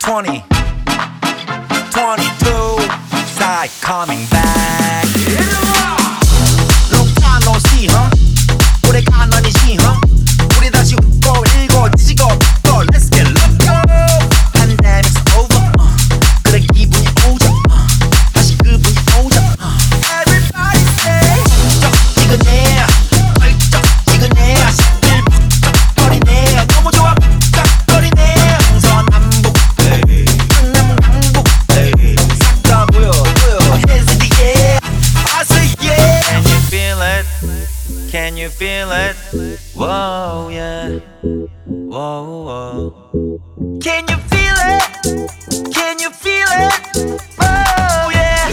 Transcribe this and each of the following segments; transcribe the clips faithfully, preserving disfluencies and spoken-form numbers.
twenty, twenty-two, side coming back. Long time no see, huh? 오래간 아니지, huh? 우리 다시 웃고 일고 지고 또 let's get loco. Pandemic's over, uh. 그래 기분이 오죠, uh. 다시 그분이 오죠, uh. Everybody say 쩍지근해, 쩍지근해. 시들 벅적거리네. 너무 좋아 벅적거리네. 동서남북 남남북 싹 다 보여 보여. Hands in the air, I say yeah. Can you feel it? Can you feel it? Whoa, yeah. Whoa, whoa. Can you feel it? Can you feel it? Oh yeah.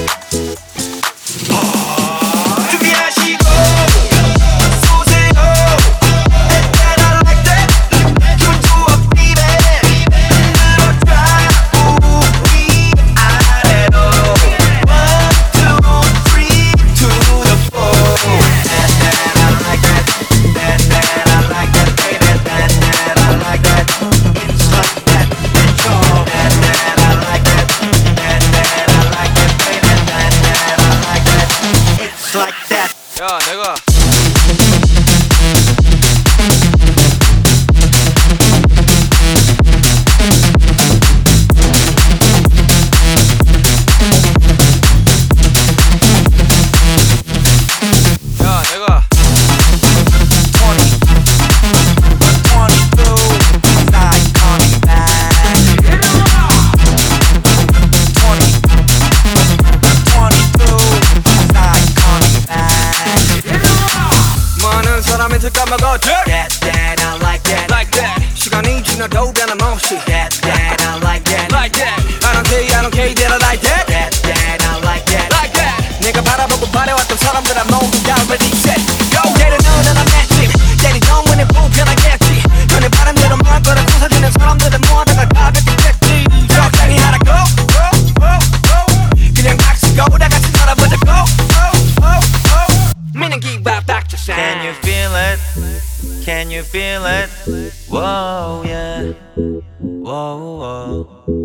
준비하시고 쏘세요. And then I like that. 기분 좋아 baby. 흔들어줘 우리 아래로. One, two, three, to the four. And then I like that. And then I like that baby. And then I like that. It's like that. Control. And then I like that. And then I like that baby. And then I like that. It's like that. 야, 내가 야, 내가 twenty, twenty-two, side coming back. twenty, twenty-two, side coming back. 많은 사람한테 까먹어 That, that, I like that. Like that, 시간이 지나도 변함없이. That, that, I like that. like that. I don't care, I don't care that I like that. That, that, I like that. Like that. 내가 바라보고 바래왔던 사람들아 모두 다 ready set go. 때려 넣으면 I'm active. 때리 너무는 불편하겠지. 전에 바람대로 말 거라 부서지는 사람들은 모아다가 가볍겠지. 적당히 하라 go, go, go, go. 그냥 닥치고 다 같이 살아보자 go, go, go, go. 미는 기밥 닥쳐 상. Can you feel it? Can you feel it? Whoa, yeah. Whoa, whoa.